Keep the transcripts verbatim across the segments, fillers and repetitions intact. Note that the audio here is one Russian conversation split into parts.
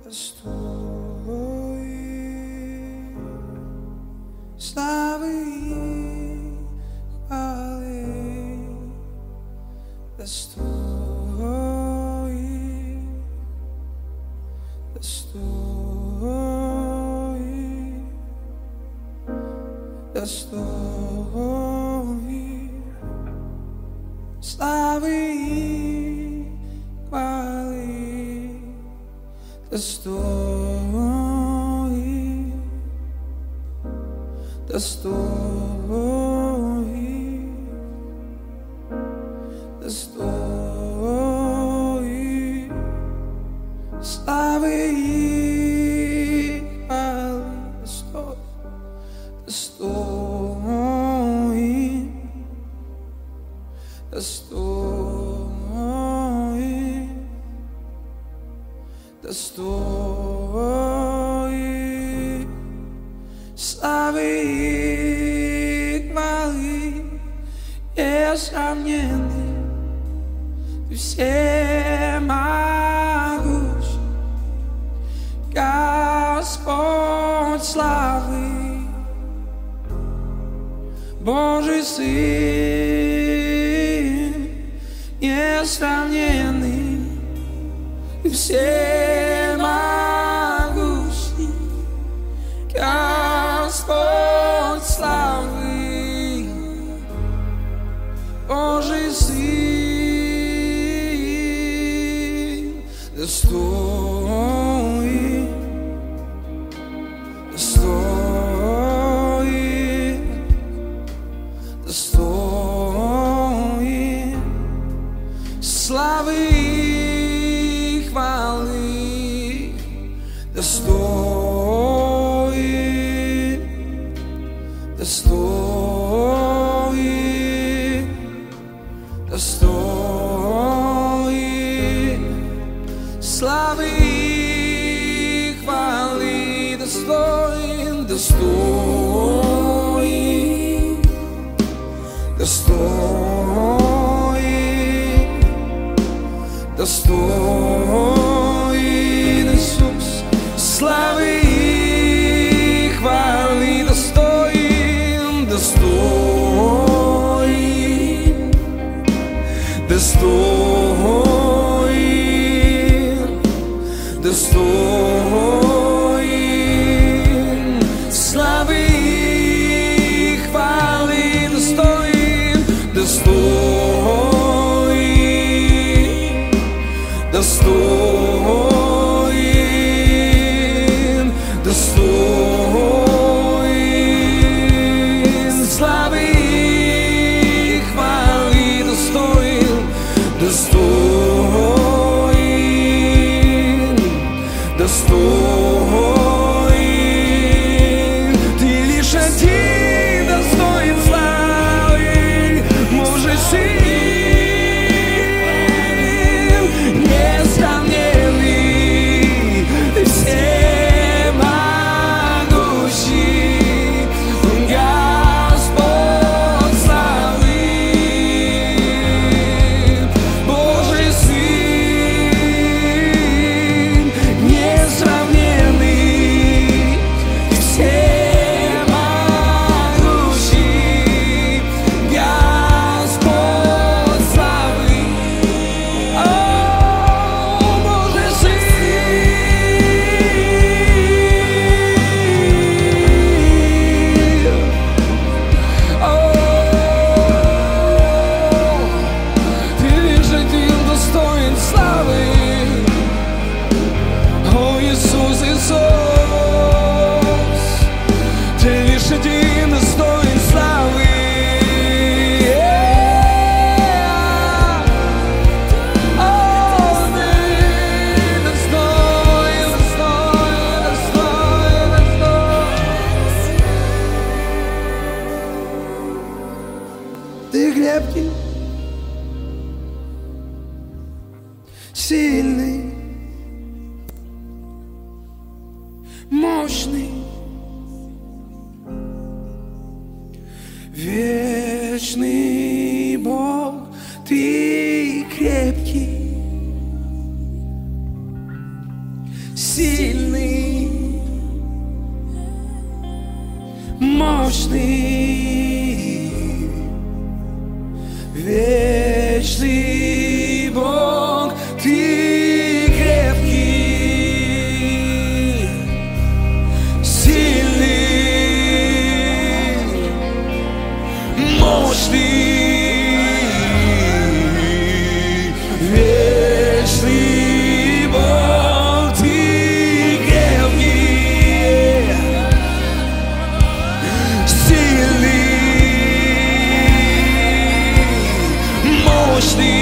достоин славы и хвалы, достоин, достоин, достоин славы и хвалы, достоин, достоин, достоин славы и хвалы, достоин, достоин, достоин славы и хвалы, несравненный, ты всемогущий, Господь славы, Божий Сын, несравненный, ты всемогущий, Господь славы, Божий Сын, достоин, достоин, достоин славы и хвалы, достоин, достоин, достоин славы и хвалы, достоин, достоин, достоин, достоин Иисус славы и хвалы, достоин, достоин, достоин, достоин славы и хвалы, достоин, достоин, достоин, достоин славы и хвалы, достоин, достоин, достоин, ты лишь один достоин славы, Божий Сын, несравненный, ты всемогущий, Господь славы, Божий Сын, несравненный, ты всемогущий, Господь славы. О, Божий Сын, о, ты лишь один достоин славы, о, Иисус, Иисус, ты лишь один достоин славы. О, ты достоин, достоин, достоин, достоин. Ты крепкий, сильный, мощный, вечный Бог, ты крепкий, сильный, мощный, вечный Бог, Ты крепкий, сильный, мощный, вечный Бог, Ты крепкий, сильный, мощный.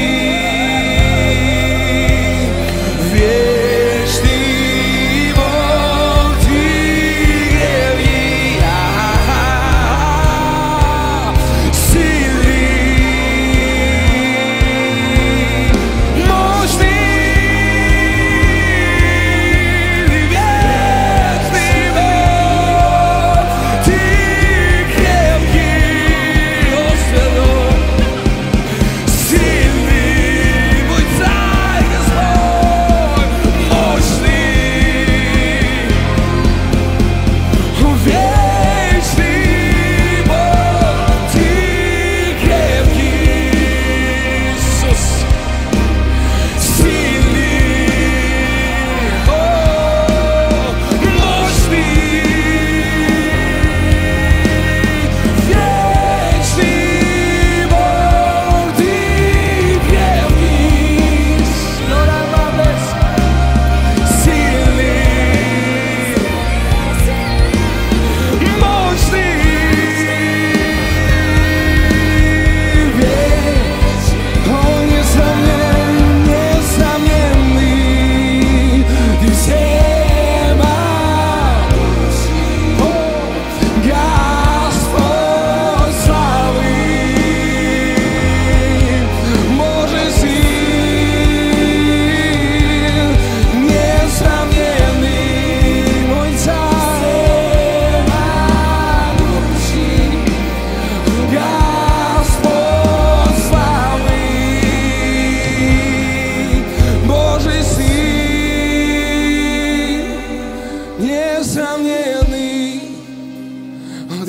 Ты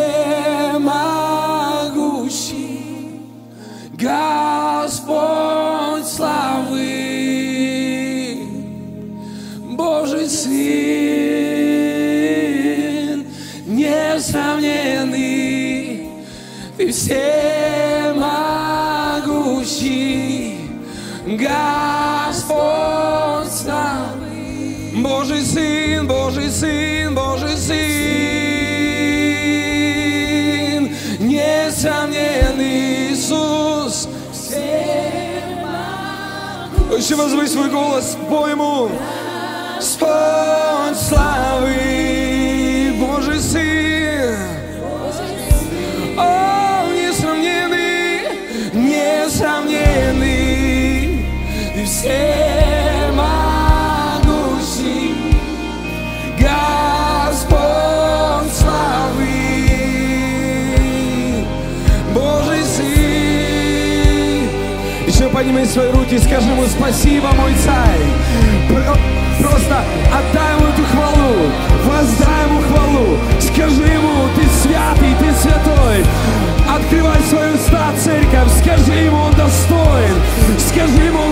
всемогущий, Господь славы, Божий Сын, несравненный. Ты всемогущий, Господь славы, Божий Сын, Божий Сын, Божий Сын. Несравненный Иисус, всемогущий. Еще возвысь свой голос, пой Ему. Господь славы, Божий Сын. О, несравненный, несравненный, Ты всемогущий, Господь славы. Еще поднимай свои руки и скажи Ему: спасибо, мой Царь. Просто отдай Ему эту хвалу, воздай Ему хвалу. Скажи Ему: Ты святый, Ты святой. Открывай свои уста, церковь, скажи Ему: Он достоин. Скажи Ему: